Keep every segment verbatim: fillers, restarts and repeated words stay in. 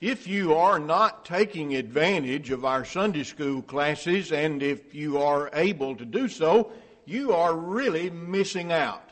If you are not taking advantage of our Sunday school classes, and if you are able to do so, you are really missing out.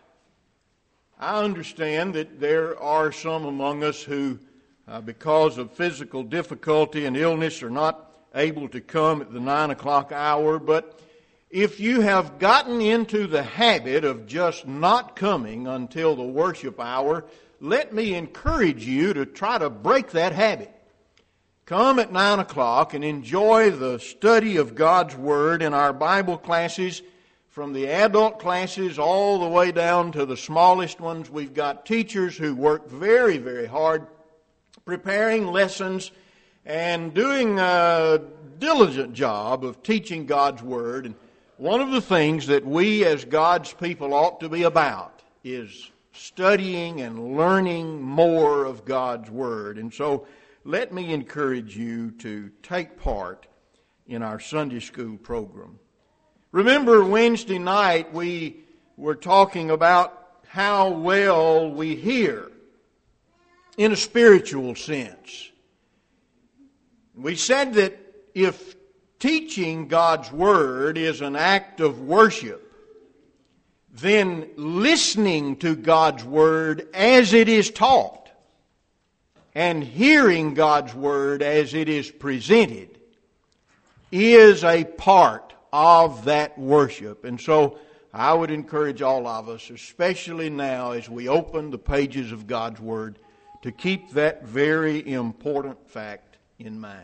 I understand that there are some among us who, uh, because of physical difficulty and illness, are not able to come at the nine o'clock hour, but if you have gotten into the habit of just not coming until the worship hour, let me encourage you to try to break that habit. Come at nine o'clock and enjoy the study of God's Word in our Bible classes, from the adult classes all the way down to the smallest ones. We've got teachers who work very, very hard preparing lessons and doing a diligent job of teaching God's Word. And one of the things that we as God's people ought to be about is studying and learning more of God's Word. And so let me encourage you to take part in our Sunday school program. Remember, Wednesday night we were talking about how well we hear in a spiritual sense. We said that if teaching God's Word is an act of worship, then listening to God's Word as it is taught and hearing God's Word as it is presented is a part of that worship. And so I would encourage all of us, especially now as we open the pages of God's Word, to keep that very important fact in mind.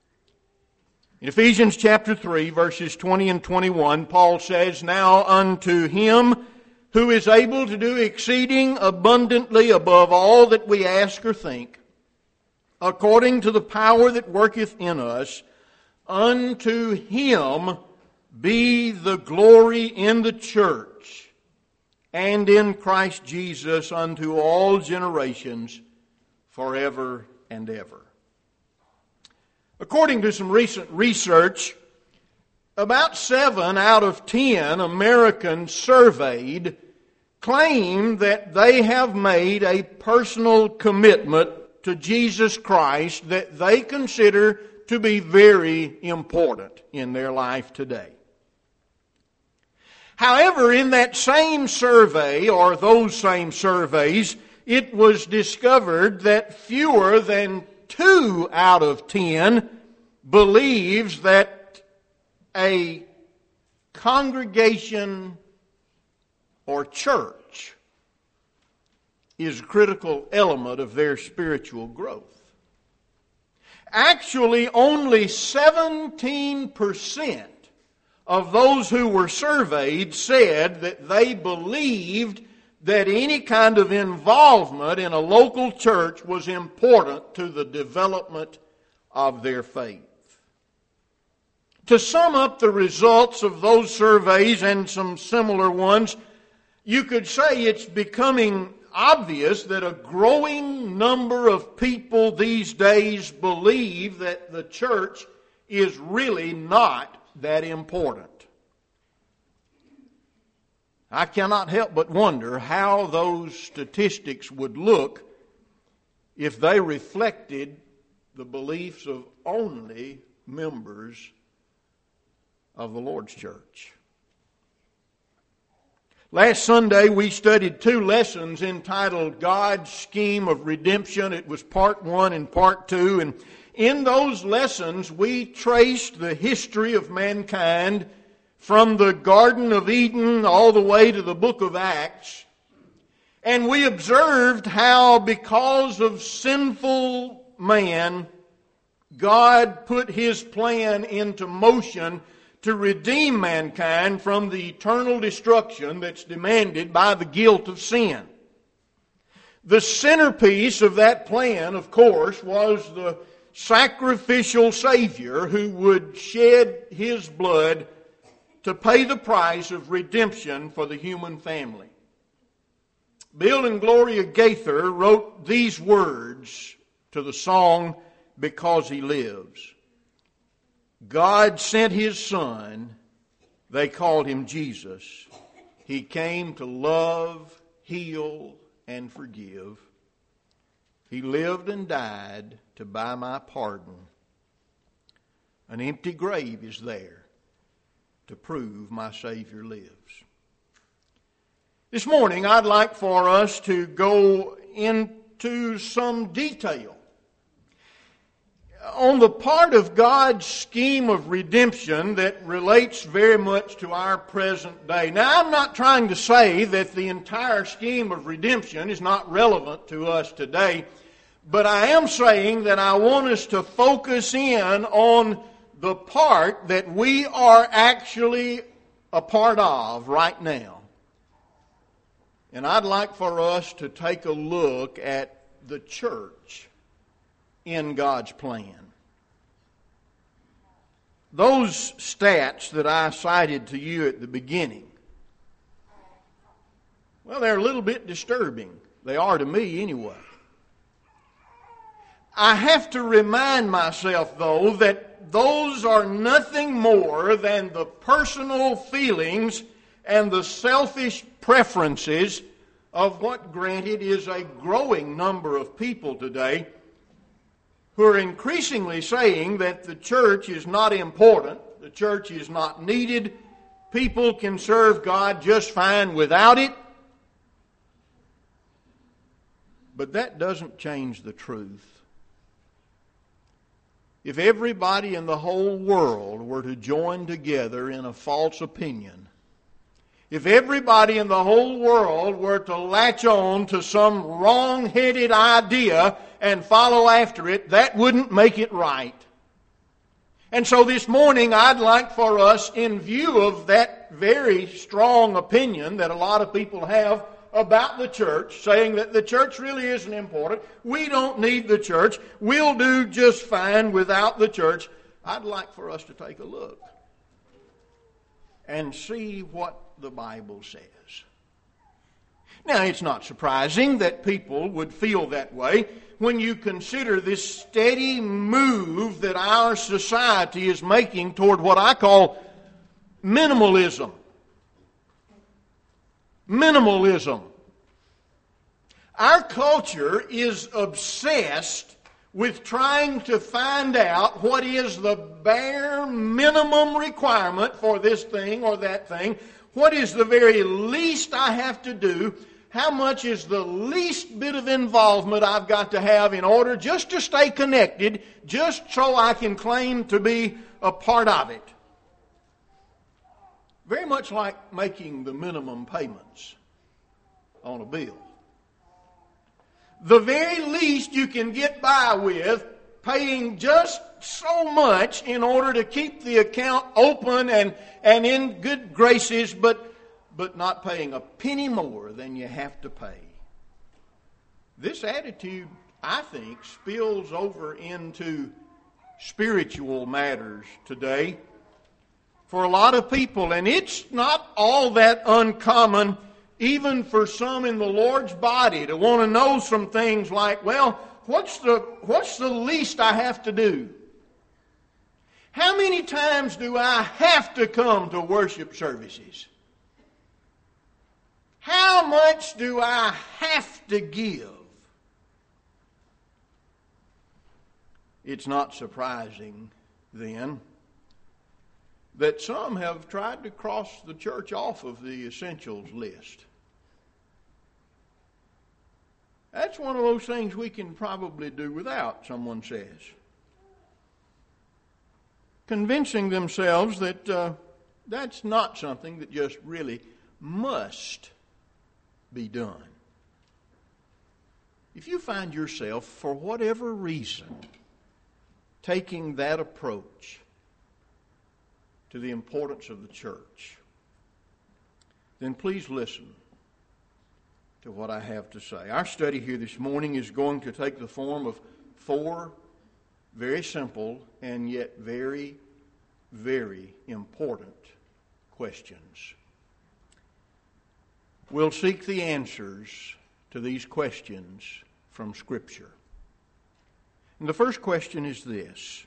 In Ephesians chapter three, verses twenty and twenty-one, Paul says, "Now unto Him who is able to do exceeding abundantly above all that we ask or think, according to the power that worketh in us, unto Him be the glory in the church and in Christ Jesus unto all generations, forever and ever." According to some recent research, about seven out of ten Americans surveyed claim that they have made a personal commitment to Jesus Christ that they consider to be very important in their life today. However, in that same survey, or those same surveys, it was discovered that fewer than two out of ten believes that a congregation or church is a critical element of their spiritual growth. Actually, only seventeen percent of those who were surveyed said that they believed that any kind of involvement in a local church was important to the development of their faith. To sum up the results of those surveys and some similar ones, you could say it's becoming obvious that a growing number of people these days believe that the church is really not that important. I cannot help but wonder how those statistics would look if they reflected the beliefs of only members of the Lord's church. Last Sunday we studied two lessons entitled God's Scheme of Redemption. It was part one and part two, and in those lessons we traced the history of mankind from the Garden of Eden all the way to the book of Acts. And we observed how, because of sinful man, God put His plan into motion to redeem mankind from the eternal destruction that's demanded by the guilt of sin. The centerpiece of that plan, of course, was the sacrificial Savior who would shed His blood to pay the price of redemption for the human family. Bill and Gloria Gaither wrote these words to the song, "Because He Lives." God sent His Son, they called Him Jesus. He came to love, heal, and forgive. He lived and died to buy my pardon. An empty grave is there to prove my Savior lives. This morning, I'd like for us to go into some detail on the part of God's scheme of redemption that relates very much to our present day. Now, I'm not trying to say that the entire scheme of redemption is not relevant to us today, but I am saying that I want us to focus in on the part that we are actually a part of right now. And I'd like for us to take a look at the church in God's plan. Those stats that I cited to you at the beginning, well, they're a little bit disturbing. They are to me anyway. I have to remind myself, though, that those are nothing more than the personal feelings and the selfish preferences of what, granted, is a growing number of people today who are increasingly saying that the church is not important, the church is not needed, people can serve God just fine without it. But that doesn't change the truth. If everybody in the whole world were to join together in a false opinion, if everybody in the whole world were to latch on to some wrong-headed idea and follow after it, that wouldn't make it right. And so this morning I'd like for us, in view of that very strong opinion that a lot of people have about the church, saying that the church really isn't important, we don't need the church, we'll do just fine without the church, I'd like for us to take a look and see what the Bible says. Now, it's not surprising that people would feel that way when you consider this steady move that our society is making toward what I call minimalism. Minimalism. Our culture is obsessed with trying to find out what is the bare minimum requirement for this thing or that thing. What is the very least I have to do? How much is the least bit of involvement I've got to have in order just to stay connected, just so I can claim to be a part of it? Very much like making the minimum payments on a bill. The very least you can get by with, paying just so much in order to keep the account open and, and in good graces, but, but not paying a penny more than you have to pay. This attitude, I think, spills over into spiritual matters today for a lot of people, and it's not all that uncommon even for some in the Lord's body to want to know some things like, well, what's the what's the least I have to do? How many times do I have to come to worship services? How much do I have to give? It's not surprising, then, that some have tried to cross the church off of the essentials list. That's one of those things we can probably do without, someone says. Convincing themselves that uh, that's not something that just really must be done. If you find yourself, for whatever reason, taking that approach to the importance of the church, then please listen to what I have to say. Our study here this morning is going to take the form of four very simple and yet very, very important questions. We'll seek the answers to these questions from Scripture. And the first question is this: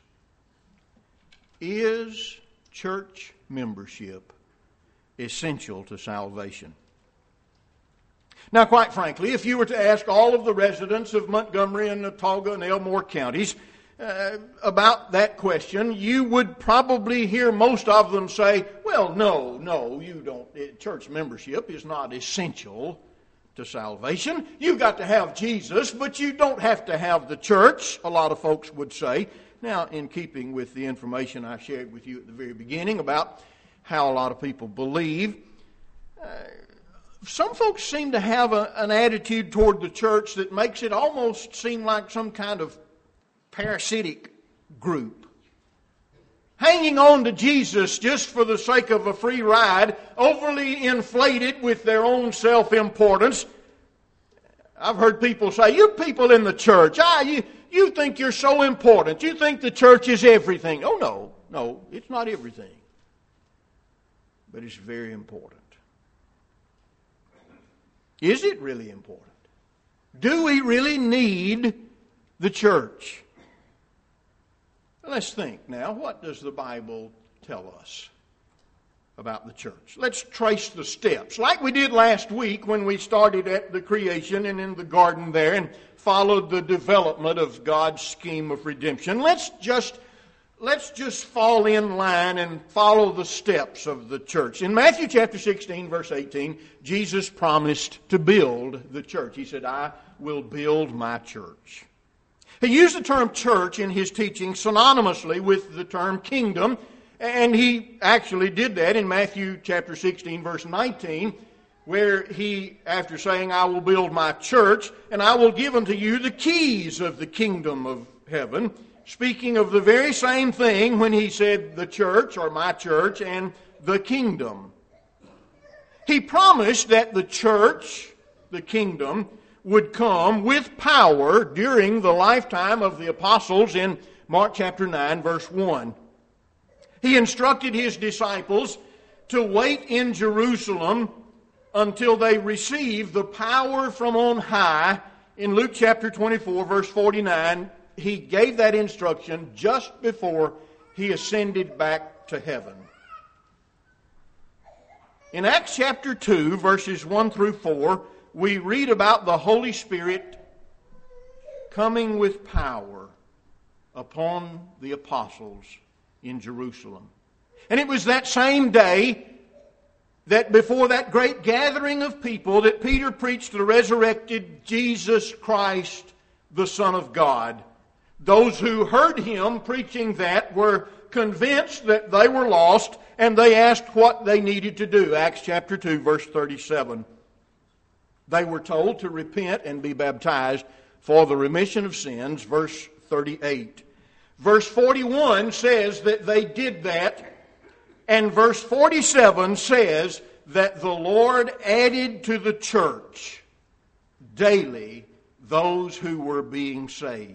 is church membership essential to salvation? Now, quite frankly, if you were to ask all of the residents of Montgomery and Autauga and Elmore counties uh, about that question, you would probably hear most of them say, well, no, no, you don't. Church membership is not essential to salvation. You've got to have Jesus, but you don't have to have the church, a lot of folks would say. Now, in keeping with the information I shared with you at the very beginning about how a lot of people believe, uh, some folks seem to have a, an attitude toward the church that makes it almost seem like some kind of parasitic group, hanging on to Jesus just for the sake of a free ride, overly inflated with their own self-importance. I've heard people say, you people in the church, ah, you, you think you're so important. You think the church is everything. Oh, no, no, it's not everything. But it's very important. Is it really important? Do we really need the church? Let's think now. What does the Bible tell us about the church? Let's trace the steps. Like we did last week when we started at the creation and in the garden there and followed the development of God's scheme of redemption. Let's just Let's just fall in line and follow the steps of the church. In Matthew chapter sixteen, verse eighteen, Jesus promised to build the church. He said, I will build my church. He used the term church in his teaching synonymously with the term kingdom, and he actually did that in Matthew chapter sixteen, verse nineteen, where he, after saying, I will build my church, and I will give unto you the keys of the kingdom of heaven, speaking of the very same thing when he said the church, or my church, and the kingdom. He promised that the church, the kingdom, would come with power during the lifetime of the apostles in Mark chapter nine, verse one. He instructed his disciples to wait in Jerusalem until they receive the power from on high. In Luke chapter twenty-four, verse forty-nine, he gave that instruction just before he ascended back to heaven. In Acts chapter two, verses one through four, we read about the Holy Spirit coming with power upon the apostles in Jerusalem. And it was that same day that before that great gathering of people that Peter preached the resurrected Jesus Christ, the Son of God. Those who heard him preaching that were convinced that they were lost, and they asked what they needed to do. Acts chapter two, verse thirty-seven. They were told to repent and be baptized for the remission of sins, verse thirty-eight. Verse forty-one says that they did that, and verse forty-seven says that the Lord added to the church daily those who were being saved.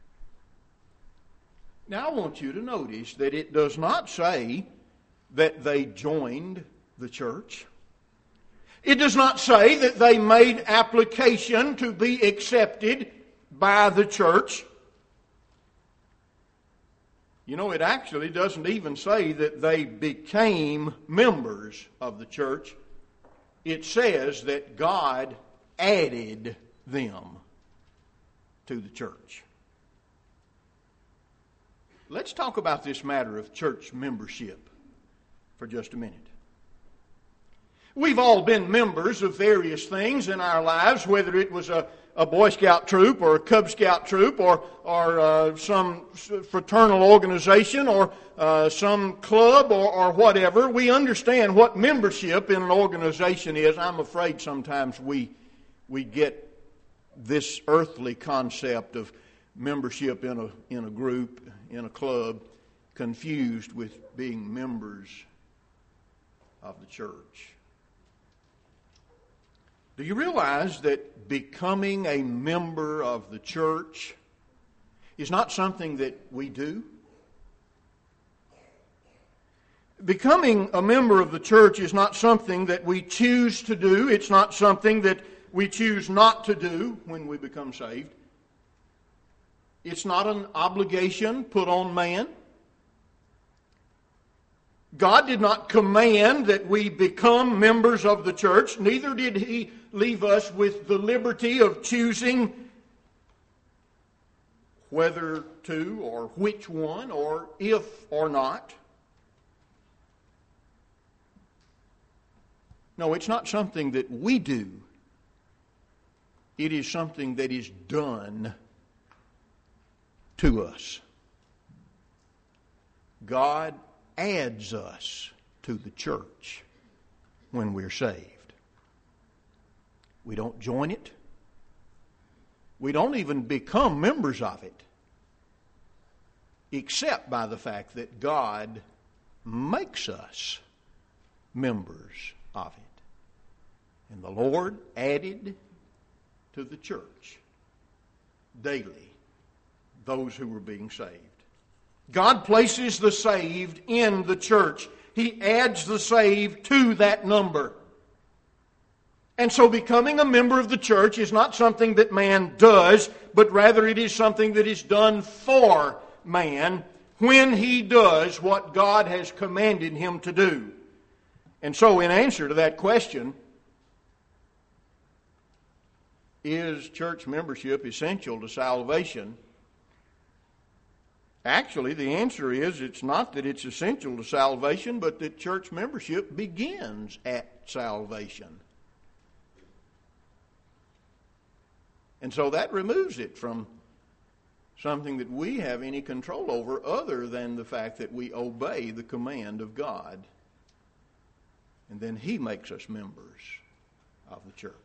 Now I want you to notice that it does not say that they joined the church. It does not say that they made application to be accepted by the church. You know, it actually doesn't even say that they became members of the church. It says that God added them to the church. Let's talk about this matter of church membership for just a minute. We've all been members of various things in our lives, whether it was a, a Boy Scout troop or a Cub Scout troop or, or uh, some fraternal organization or uh, some club or, or whatever. We understand what membership in an organization is. I'm afraid sometimes we, we get this earthly concept of membership in a, in a group, in a club, confused with being members of the church. Do you realize that becoming a member of the church is not something that we do? Becoming a member of the church is not something that we choose to do. It's not something that we choose not to do when we become saved. It's not an obligation put on man. God did not command that we become members of the church. Neither did He leave us with the liberty of choosing whether to or which one or if or not. No, it's not something that we do. It is something that is done to us. God adds us to the church when we're saved. We don't join it. We don't even become members of it, except by the fact that God makes us members of it. And the Lord added to the church daily those who were being saved. God places the saved in the church. He adds the saved to that number. And so becoming a member of the church is not something that man does, but rather it is something that is done for man when he does what God has commanded him to do. And so in answer to that question, is church membership essential to salvation? Actually, the answer is it's not that it's essential to salvation, but that church membership begins at salvation. And so that removes it from something that we have any control over other than the fact that we obey the command of God. And then He makes us members of the church.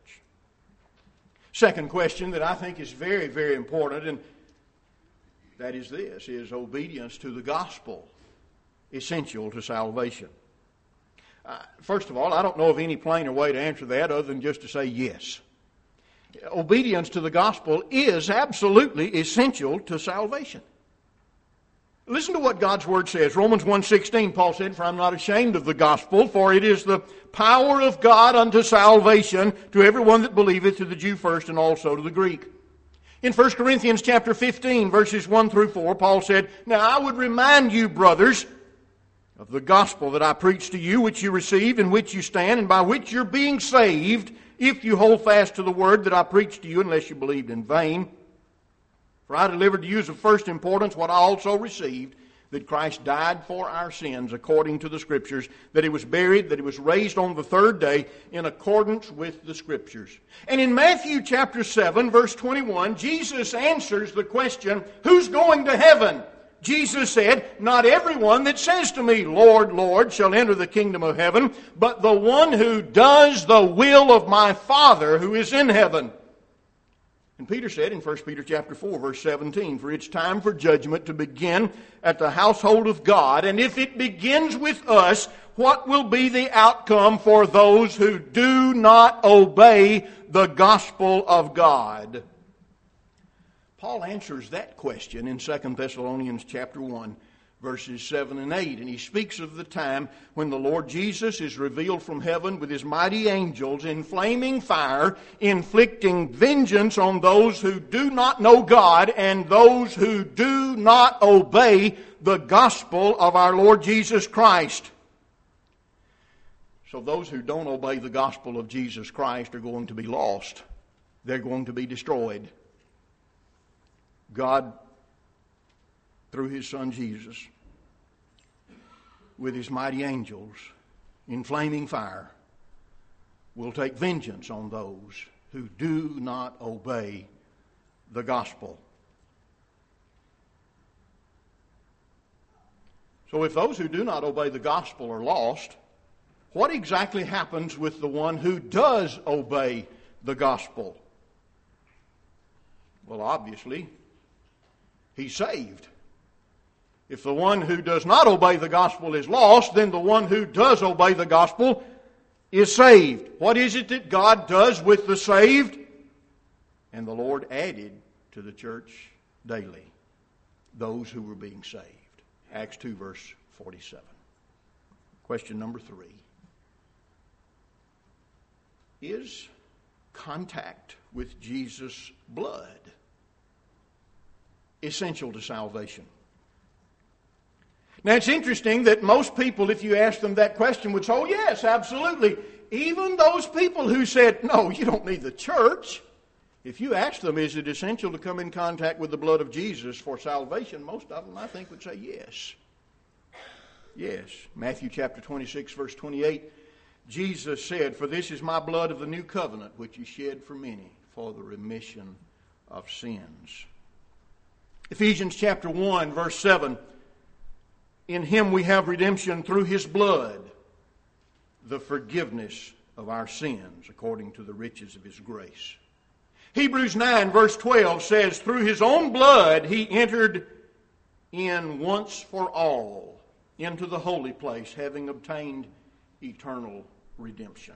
Second question that I think is very, very important, and that is this, is obedience to the gospel essential to salvation? Uh, first of all, I don't know of any plainer way to answer that other than just to say yes. Obedience to the gospel is absolutely essential to salvation. Listen to what God's Word says. Romans one sixteen, Paul said, "For I'm not ashamed of the gospel, for it is the power of God unto salvation to everyone that believeth, to the Jew first and also to the Greek." In First Corinthians chapter fifteen, verses one through four, Paul said, "Now I would remind you, brothers, of the gospel that I preached to you, which you received, in which you stand, and by which you're being saved, if you hold fast to the word that I preached to you, unless you believed in vain. For I delivered to you as of first importance what I also received, that Christ died for our sins according to the Scriptures, that He was buried, that He was raised on the third day in accordance with the Scriptures." And in Matthew chapter seven, verse twenty-one, Jesus answers the question, who's going to heaven? Jesus said, "Not everyone that says to me, 'Lord, Lord,' shall enter the kingdom of heaven, but the one who does the will of my Father who is in heaven." And Peter said in First Peter chapter four, verse seventeen, "For it's time for judgment to begin at the household of God, and if it begins with us, what will be the outcome for those who do not obey the gospel of God?" Paul answers that question in Second Thessalonians chapter one, verses seven and eight. And he speaks of the time when the Lord Jesus is revealed from heaven with His mighty angels in flaming fire, inflicting vengeance on those who do not know God and those who do not obey the gospel of our Lord Jesus Christ. So those who don't obey the gospel of Jesus Christ are going to be lost. They're going to be destroyed. God, through His Son Jesus, with His mighty angels in flaming fire, will take vengeance on those who do not obey the gospel. So if those who do not obey the gospel are lost, what exactly happens with the one who does obey the gospel? Well, obviously, he's saved. If the one who does not obey the gospel is lost, then the one who does obey the gospel is saved. What is it that God does with the saved? And the Lord added to the church daily those who were being saved. Acts two, verse forty-seven. Question number three. Is contact with Jesus' blood essential to salvation? Now it's interesting that most people, if you ask them that question, would say, oh yes, absolutely. even those people who said, no, you don't need the church, if you ask them, is it essential to come in contact with the blood of Jesus for salvation, most of them, I think, would say yes. Yes. Matthew chapter twenty-six, verse twenty-eight, Jesus said, for this is my blood of the new covenant, which is shed for many for the remission of sins. Ephesians chapter one, verse seven, in him we have redemption through his blood, the forgiveness of our sins, according to the riches of his grace. Hebrews nine, verse twelve says, through his own blood he entered in once for all into the holy place, having obtained eternal redemption.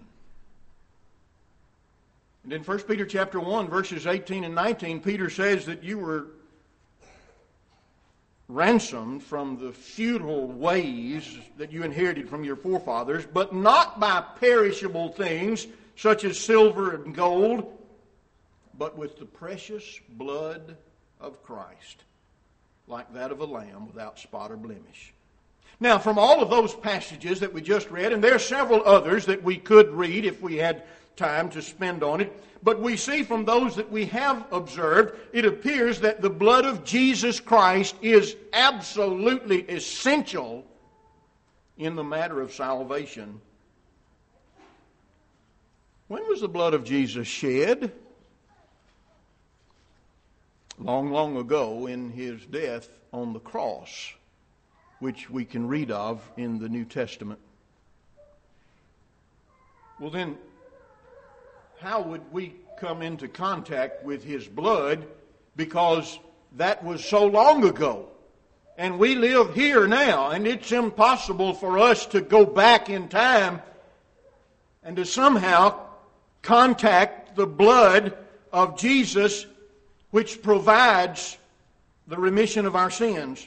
And in First Peter chapter one, verses eighteen and nineteen, Peter says that you were ransomed from the futile ways that you inherited from your forefathers, but not by perishable things such as silver and gold, but with the precious blood of Christ, like that of a lamb without spot or blemish. Now, from all of those passages that we just read, and there are several others that we could read if we had time to spend on it, but we see from those that we have observed, it appears that the blood of Jesus Christ is absolutely essential in the matter of salvation. When was the blood of Jesus shed? Long, long ago in his death on the cross, which we can read of in the New Testament. Well then, how would we come into contact with his blood? Because that was so long ago. And we live here now, and it's impossible for us to go back in time and to somehow contact the blood of Jesus, which provides the remission of our sins.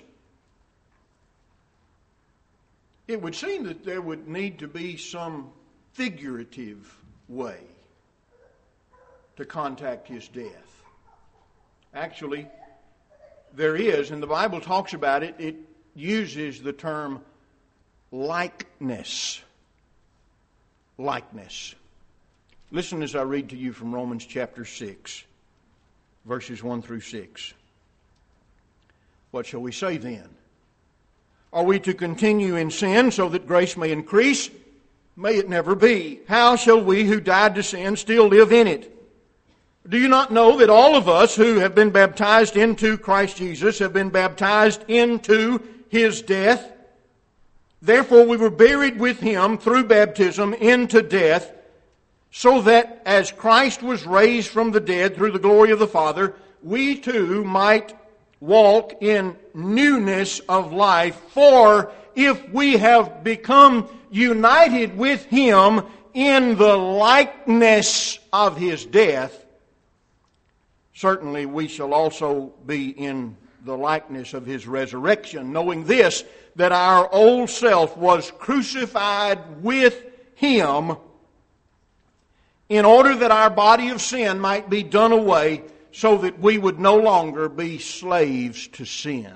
It would seem that there would need to be some figurative way to contact his death. Actually, there is, and the Bible talks about it, it uses the term likeness. Likeness. Listen as I read to you from Romans chapter six, verses one through six. What shall we say then? Are we to continue in sin so that grace may increase? May it never be. How shall we who died to sin still live in it? Do you not know that all of us who have been baptized into Christ Jesus have been baptized into his death? Therefore we were buried with him through baptism into death, so that as Christ was raised from the dead through the glory of the Father, we too might walk in newness of life. For if we have become united with him in the likeness of his death, certainly we shall also be in the likeness of his resurrection, knowing this, that our old self was crucified with him in order that our body of sin might be done away, so that we would no longer be slaves to sin.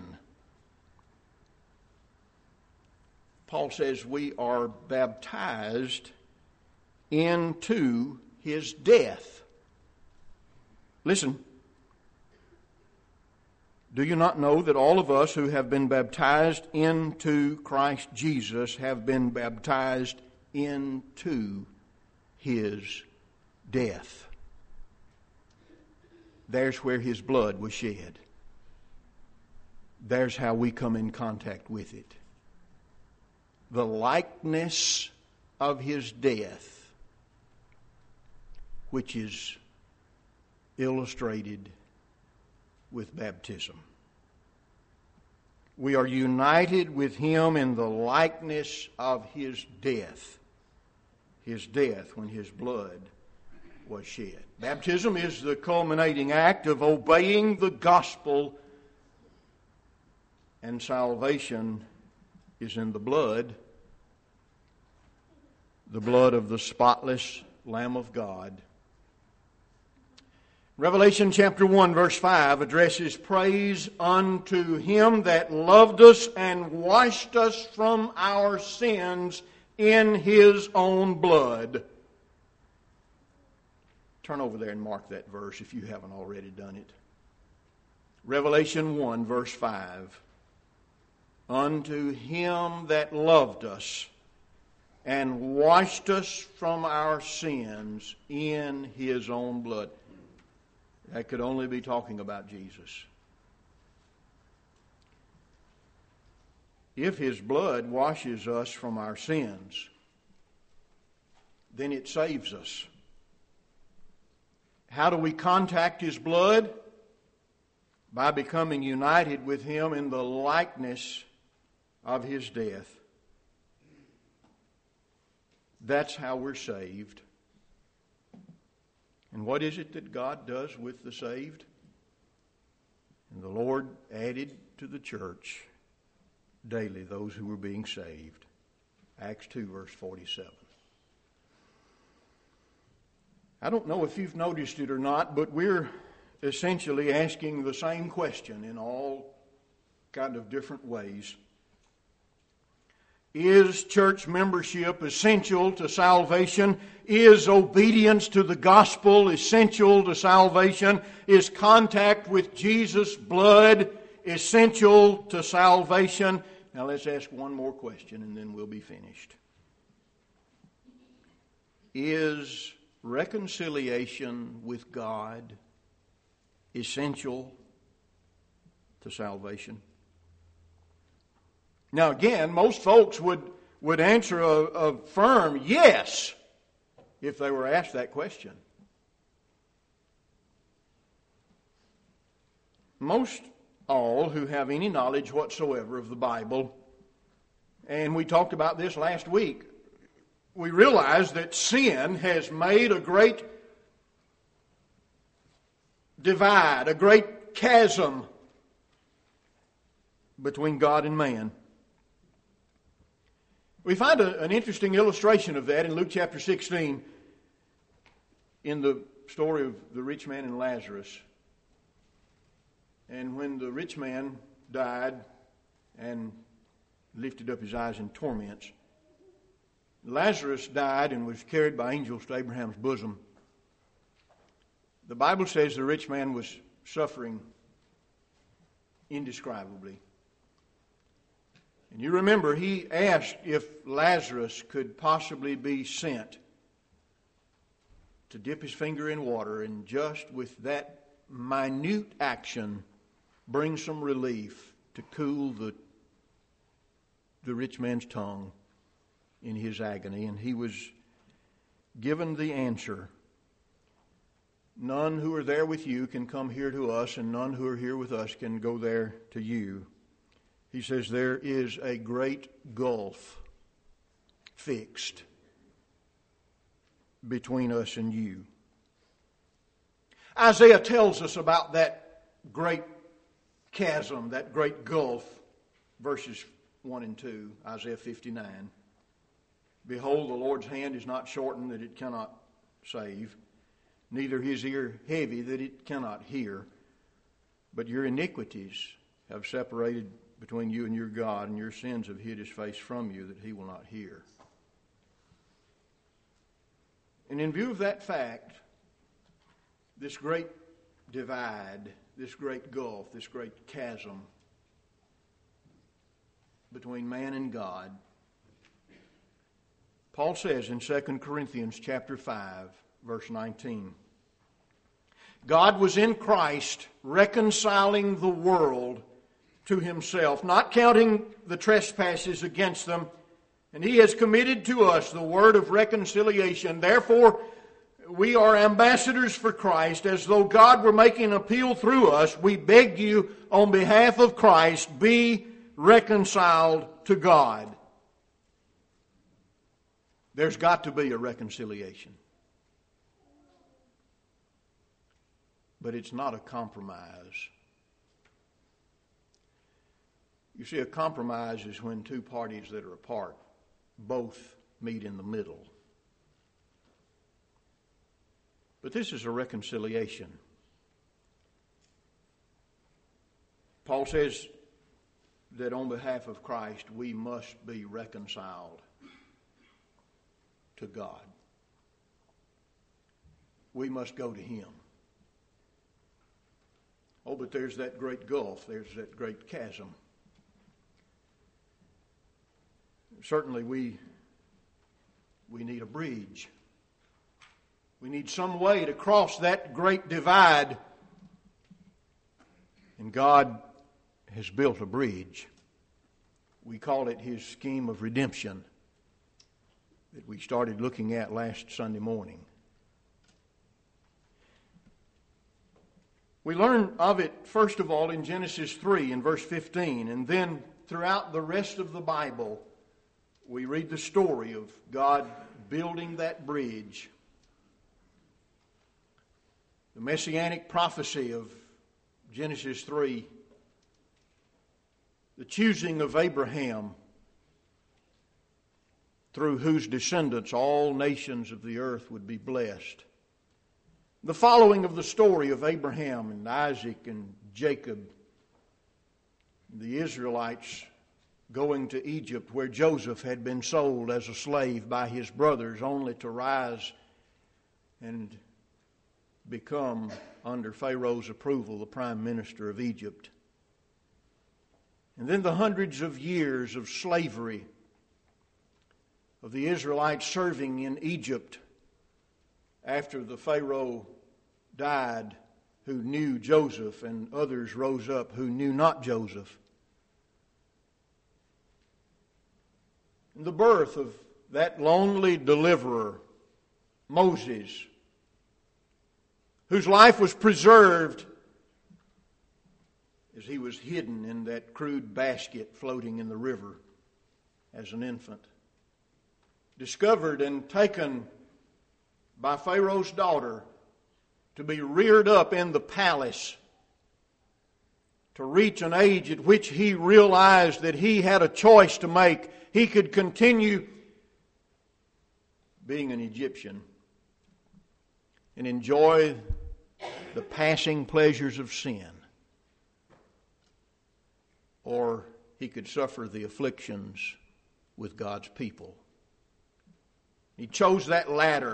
Paul says we are baptized into his death. Listen. Do you not know that all of us who have been baptized into Christ Jesus have been baptized into his death? There's where his blood was shed. There's how we come in contact with it. The likeness of his death, which is illustrated with baptism. We are united with him in the likeness of his death. His death when his blood was shed. Baptism is the culminating act of obeying the gospel, and salvation is in the blood, the blood of the spotless Lamb of God. Revelation chapter one verse five addresses praise unto him that loved us and washed us from our sins in his own blood. Turn over there and mark that verse if you haven't already done it. Revelation one, verse five. Unto him that loved us and washed us from our sins in his own blood. That could only be talking about Jesus. If his blood washes us from our sins, then it saves us. How do we contact his blood? By becoming united with him in the likeness of his death. That's how we're saved. And what is it that God does with the saved? And the Lord added to the church daily those who were being saved. Acts two, verse forty-seven. I don't know if you've noticed it or not, but we're essentially asking the same question in all kind of different ways. Is church membership essential to salvation? Is obedience to the gospel essential to salvation? Is contact with Jesus' blood essential to salvation? Now let's ask one more question and then we'll be finished. Is reconciliation with God essential to salvation? Now again, most folks would, would answer a, a firm yes if they were asked that question. Most all who have any knowledge whatsoever of the Bible, and we talked about this last week, we realize that sin has made a great divide, a great chasm between God and man. We find a, an interesting illustration of that in Luke chapter sixteen in the story of the rich man and Lazarus. And when the rich man died and lifted up his eyes in torments, Lazarus died and was carried by angels to Abraham's bosom. The Bible says the rich man was suffering indescribably. And you remember, he asked if Lazarus could possibly be sent to dip his finger in water and just with that minute action bring some relief to cool the, the rich man's tongue in his agony. And he was given the answer. None who are there with you can come here to us, and none who are here with us can go there to you. He says there is a great gulf fixed between us and you. Isaiah tells us about that great chasm, that great gulf, verses one and two, Isaiah fifty-nine. Behold, the Lord's hand is not shortened that it cannot save, neither his ear heavy that it cannot hear. But your iniquities have separated between you and your God, and your sins have hid his face from you that he will not hear. And in view of that fact, this great divide, this great gulf, this great chasm between man and God, Paul says in Second Corinthians chapter five, verse nineteen, God was in Christ reconciling the world to himself, not counting the trespasses against them, and he has committed to us the word of reconciliation. Therefore, we are ambassadors for Christ, as though God were making an appeal through us. We beg you, on behalf of Christ, be reconciled to God. There's got to be a reconciliation. But it's not a compromise. You see, a compromise is when two parties that are apart both meet in the middle. But this is a reconciliation. Paul says that on behalf of Christ, we must be reconciled to God. we must go to Him. Oh, but there's that great gulf. There's that great chasm. Certainly we, we need a bridge. We need some way to cross that great divide. And God has built a bridge. We call it His scheme of redemption that we started looking at last Sunday morning. We learn of it, first of all, in Genesis three in verse fifteen, and then throughout the rest of the Bible, we read the story of God building that bridge. The messianic prophecy of Genesis three, the choosing of Abraham, through whose descendants all nations of the earth would be blessed. The following of the story of Abraham and Isaac and Jacob, the Israelites going to Egypt where Joseph had been sold as a slave by his brothers only to rise and become, under Pharaoh's approval, the prime minister of Egypt. And then the hundreds of years of slavery of the Israelites serving in Egypt after the Pharaoh died who knew Joseph, and others rose up who knew not Joseph. And the birth of that lonely deliverer, Moses, whose life was preserved as he was hidden in that crude basket floating in the river as an infant. Discovered and taken by Pharaoh's daughter to be reared up in the palace, to reach an age at which he realized that he had a choice to make. He could continue being an Egyptian and enjoy the passing pleasures of sin, or he could suffer the afflictions with God's people. He chose that latter.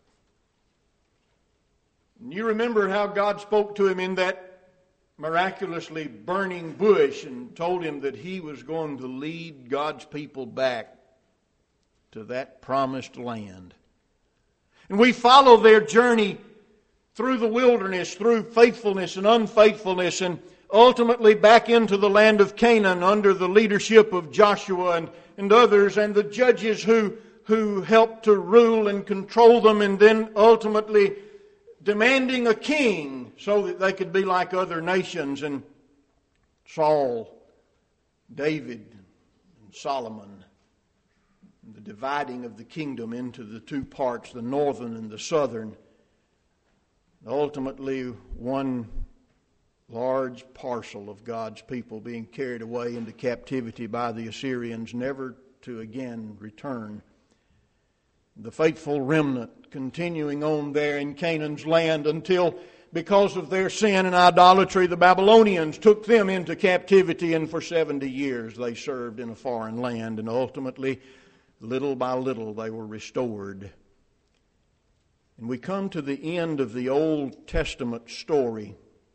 And you remember how God spoke to him in that miraculously burning bush and told him that he was going to lead God's people back to that promised land. And we follow their journey through the wilderness, through faithfulness and unfaithfulness, and ultimately back into the land of Canaan under the leadership of Joshua and, and others, and the judges who, who helped to rule and control them, and then ultimately demanding a king so that they could be like other nations, and Saul, David, and Solomon, and the dividing of the kingdom into the two parts, the northern and the southern. Ultimately, one large parcel of God's people being carried away into captivity by the Assyrians, never to again return. The faithful remnant continuing on there in Canaan's land until, because of their sin and idolatry, the Babylonians took them into captivity, and for seventy years they served in a foreign land, and ultimately, little by little, they were restored. And we come to the end of the Old Testament story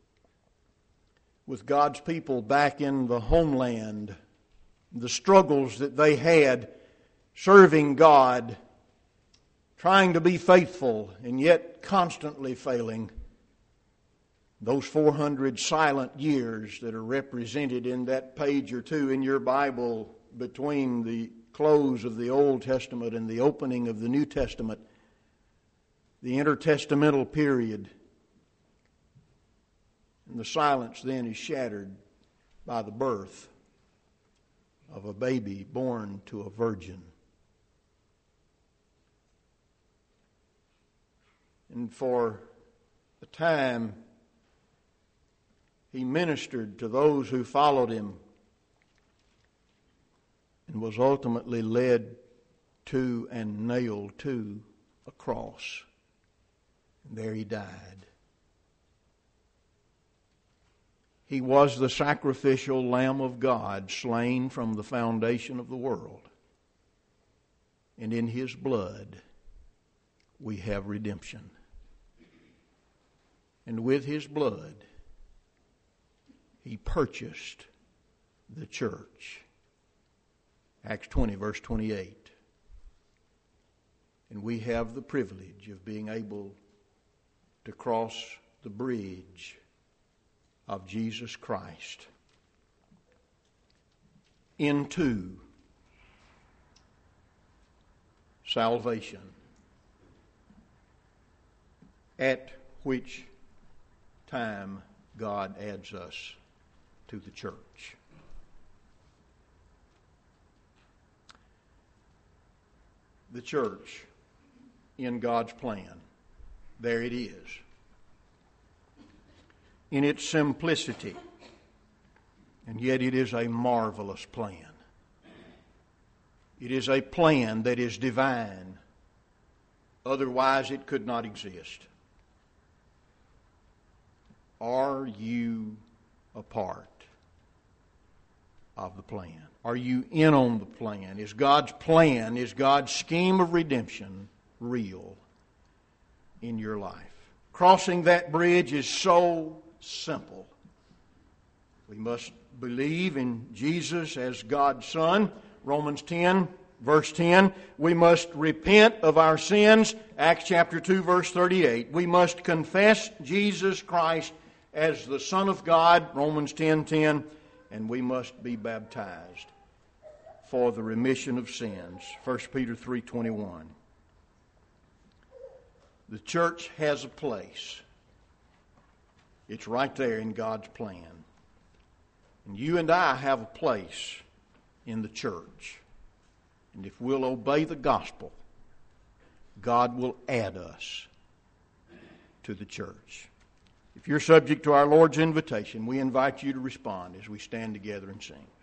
with God's people back in the homeland, the struggles that they had serving God, trying to be faithful and yet constantly failing. Those four hundred silent years that are represented in that page or two in your Bible between the close of the Old Testament and the opening of the New Testament, the intertestamental period. And the silence then is shattered by the birth of a baby born to a virgin. And for a time, he ministered to those who followed him and was ultimately led to and nailed to a cross. And there he died. He was the sacrificial Lamb of God, slain from the foundation of the world. And in His blood, we have redemption. And with His blood, He purchased the church. Acts twenty, verse twenty-eight. And we have the privilege of being able to cross the bridge of Jesus Christ into salvation, at which time God adds us to the church. The church in God's plan, there it is. In its simplicity, and yet it is a marvelous plan. It is a plan that is divine. Otherwise it could not exist. Are you a part of the plan? Are you in on the plan? Is God's plan, is God's scheme of redemption real in your life? Crossing that bridge is so simple. We must believe in Jesus as God's Son. Romans ten, verse ten. We must repent of our sins. Acts chapter two, verse thirty-eight. We must confess Jesus Christ as the Son of God. Romans ten, ten. And we must be baptized for the remission of sins. First Peter three, twenty-one. The church has a place. It's right there in God's plan. And you and I have a place in the church. And if we'll obey the gospel, God will add us to the church. If you're subject to our Lord's invitation, we invite you to respond as we stand together and sing.